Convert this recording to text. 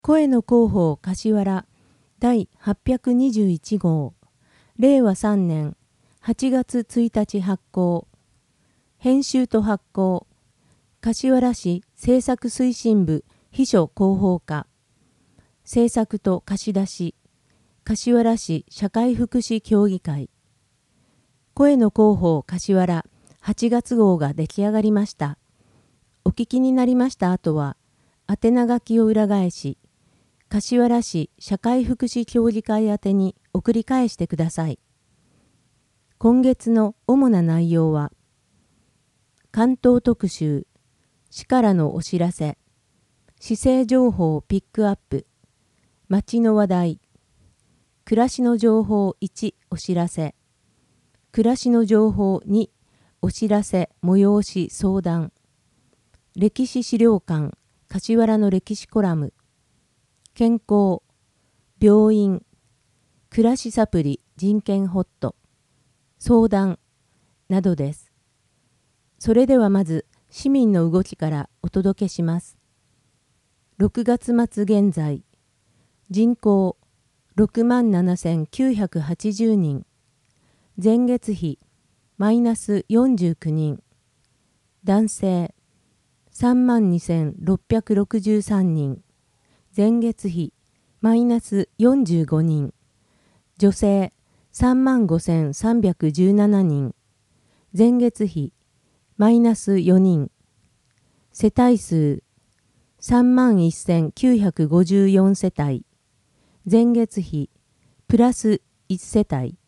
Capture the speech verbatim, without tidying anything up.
声の広報柏原第はっぴゃくにじゅういち号れいわさんねんはちがつついたち発行編集と発行柏原市政策推進部秘書広報課制作と貸し出し柏原市社会福祉協議会声の広報柏原はちがつ号が出来上がりました。お聞きになりました後は宛名書きを裏返し柏原市社会福祉協議会宛てに送り返してください。今月の主な内容は、関東特集、市からのお知らせ、市政情報ピックアップ、町の話題、暮らしの情報いちお知らせ、暮らしの情報にお知らせ催し相談、歴史資料館柏原の歴史コラム、健康、病院、暮らしサプリ人権ホット、相談などです。それではまず市民の動きからお届けします。ろくがつ末現在、人口ろくまんななせんきゅうひゃくはちじゅうにん、前月比マイナスよんじゅうきゅうにん、男性さんまんにせんろっぴゃくろくじゅうさんにん、前月比マイナスよんじゅうごにん、女性さんまんごせんさんびゃくじゅうななにん、前月比マイナスよにん、世帯数さんまんせんきゅうひゃくごじゅうよん世帯、前月比プラスいち世帯、